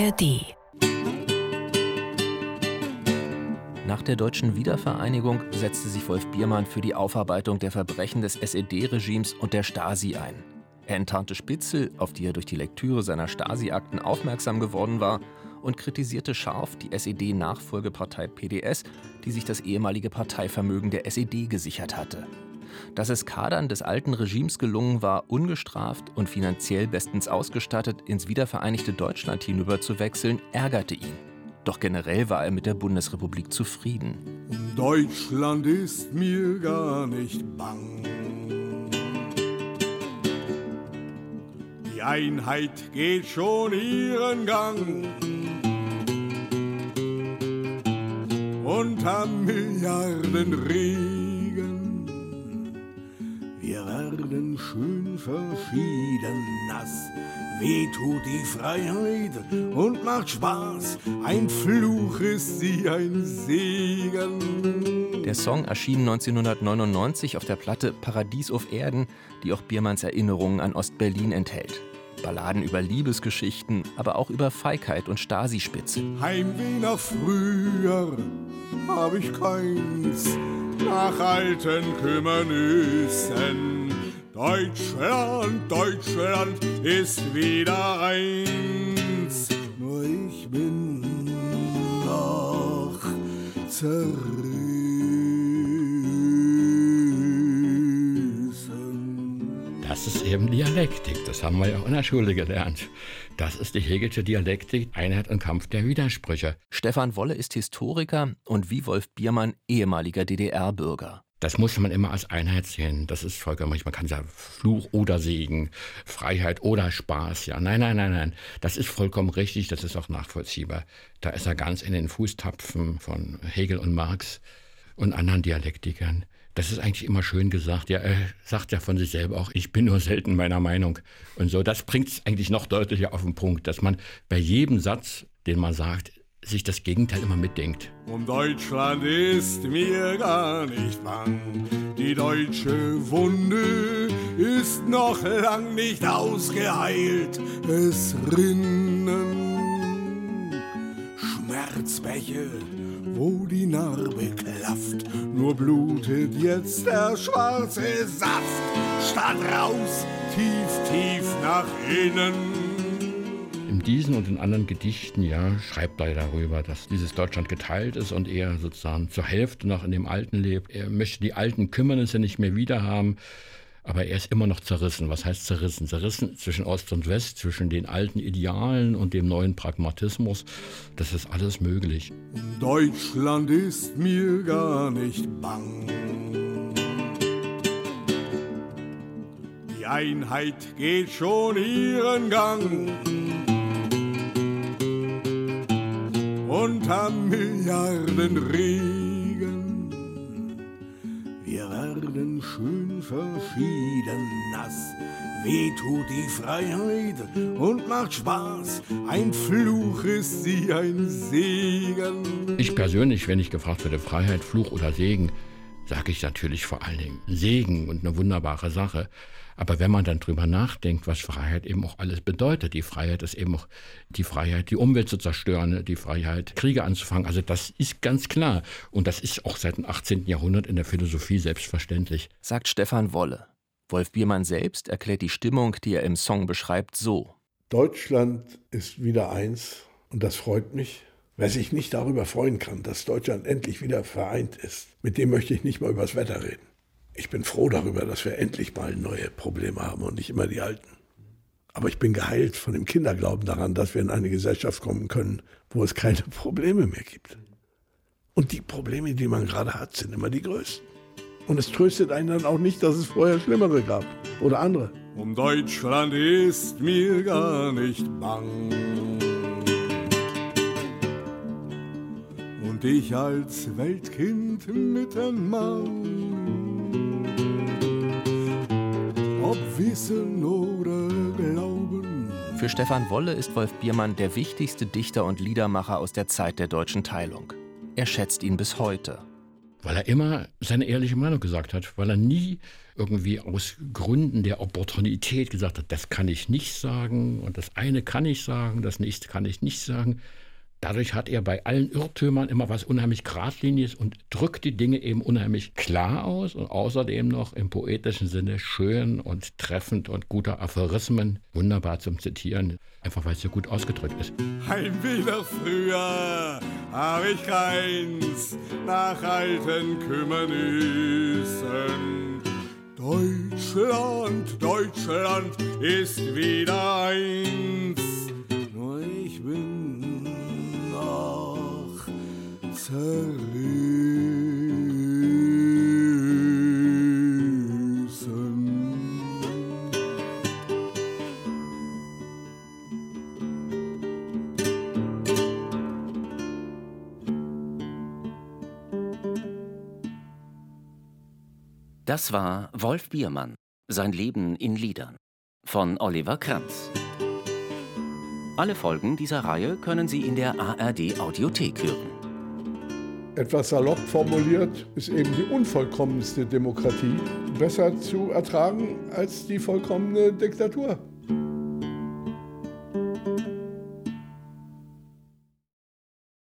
ARD. Nach der deutschen Wiedervereinigung setzte sich Wolf Biermann für die Aufarbeitung der Verbrechen des SED-Regimes und der Stasi ein. Er enttarnte Spitzel, auf die er durch die Lektüre seiner Stasi-Akten aufmerksam geworden war, und kritisierte scharf die SED-Nachfolgepartei PDS, die sich das ehemalige Parteivermögen der SED gesichert hatte. Dass es Kadern des alten Regimes gelungen war, ungestraft und finanziell bestens ausgestattet ins wiedervereinigte Deutschland hinüber zu wechseln, ärgerte ihn. Doch generell war er mit der Bundesrepublik zufrieden. Deutschland ist mir gar nicht bang. Die Einheit geht schon ihren Gang. Unter Milliarden Regen. Wir werden schön verschieden nass. Weh tut die Freiheit und macht Spaß. Ein Fluch ist sie, ein Segen. Der Song erschien 1999 auf der Platte Paradies auf Erden, die auch Biermanns Erinnerungen an Ostberlin enthält. Balladen über Liebesgeschichten, aber auch über Feigheit und Stasi-Spitze. Heimweh nach früher hab ich keins, nach alten Kümmernissen. Deutschland, Deutschland ist wieder eins. Nur ich bin noch zerrissen. Das ist eben Dialektik, das haben wir ja auch in der Schule gelernt. Das ist die Hegelsche Dialektik, Einheit und Kampf der Widersprüche. Stefan Wolle ist Historiker und wie Wolf Biermann ehemaliger DDR-Bürger. Das muss man immer als Einheit sehen. Das ist vollkommen richtig. Man kann sagen, Fluch oder Segen, Freiheit oder Spaß. Ja, nein. Das ist vollkommen richtig. Das ist auch nachvollziehbar. Da ist er ganz in den Fußtapfen von Hegel und Marx und anderen Dialektikern. Das ist eigentlich immer schön gesagt. Ja, er sagt ja von sich selber auch, ich bin nur selten meiner Meinung. Und so, das bringt es eigentlich noch deutlicher auf den Punkt, dass man bei jedem Satz, den man sagt, sich das Gegenteil immer mitdenkt. Um Deutschland ist mir gar nicht bang. Die deutsche Wunde ist noch lang nicht ausgeheilt. Es rinnen Schmerzbäche, wo die Narbe klafft. Nur blutet jetzt der schwarze Saft. Statt raus, tief nach innen. In diesen und in anderen Gedichten schreibt er darüber, dass dieses Deutschland geteilt ist und er sozusagen zur Hälfte noch in dem Alten lebt. Er möchte die alten Kümmernisse nicht mehr wiederhaben, aber er ist immer noch zerrissen. Was heißt zerrissen? Zerrissen zwischen Ost und West, zwischen den alten Idealen und dem neuen Pragmatismus. Das ist alles möglich. Deutschland ist mir gar nicht bang. Die Einheit geht schon ihren Gang. Unter Milliarden Regen. Wir werden schön verschieden nass. Weh tut die Freiheit und macht Spaß. Ein Fluch ist sie, ein Segen. Ich persönlich, wenn ich gefragt werde, Freiheit, Fluch oder Segen, sage ich natürlich vor allen Dingen Segen und eine wunderbare Sache. Aber wenn man dann drüber nachdenkt, was Freiheit eben auch alles bedeutet, die Freiheit ist eben auch die Freiheit, die Umwelt zu zerstören, die Freiheit, Kriege anzufangen. Also das ist ganz klar. Und das ist auch seit dem 18. Jahrhundert in der Philosophie selbstverständlich. Sagt Stefan Wolle. Wolf Biermann selbst erklärt die Stimmung, die er im Song beschreibt, so. Deutschland ist wieder eins und das freut mich. Wer sich nicht darüber freuen kann, dass Deutschland endlich wieder vereint ist, mit dem möchte ich nicht mal über das Wetter reden. Ich bin froh darüber, dass wir endlich mal neue Probleme haben und nicht immer die alten. Aber ich bin geheilt von dem Kinderglauben daran, dass wir in eine Gesellschaft kommen können, wo es keine Probleme mehr gibt. Und die Probleme, die man gerade hat, sind immer die größten. Und es tröstet einen dann auch nicht, dass es vorher Schlimmere gab oder andere. Um Deutschland ist mir gar nicht bang. Und ich als Weltkind mittenmann. Ob Wissen oder Glauben. Für Stefan Wolle ist Wolf Biermann der wichtigste Dichter und Liedermacher aus der Zeit der deutschen Teilung. Er schätzt ihn bis heute. Weil er immer seine ehrliche Meinung gesagt hat, weil er nie irgendwie aus Gründen der Opportunität gesagt hat, das kann ich nicht sagen und das eine kann ich sagen, das nächste kann ich nicht sagen. Dadurch hat er bei allen Irrtümern immer was unheimlich Geradliniges und drückt die Dinge eben unheimlich klar aus und außerdem noch im poetischen Sinne schön und treffend und guter Aphorismen, wunderbar zum Zitieren, einfach weil es so gut ausgedrückt ist. Heimweh nach früher hab ich keins nach alten Kümmernüssen. Deutschland, Deutschland ist wieder eins, nur ich bin noch zerrissen. Das war Wolf Biermann, sein Leben in Liedern, von Oliver Kranz. Alle Folgen dieser Reihe können Sie in der ARD-Audiothek hören. Etwas salopp formuliert ist eben die unvollkommenste Demokratie besser zu ertragen als die vollkommene Diktatur.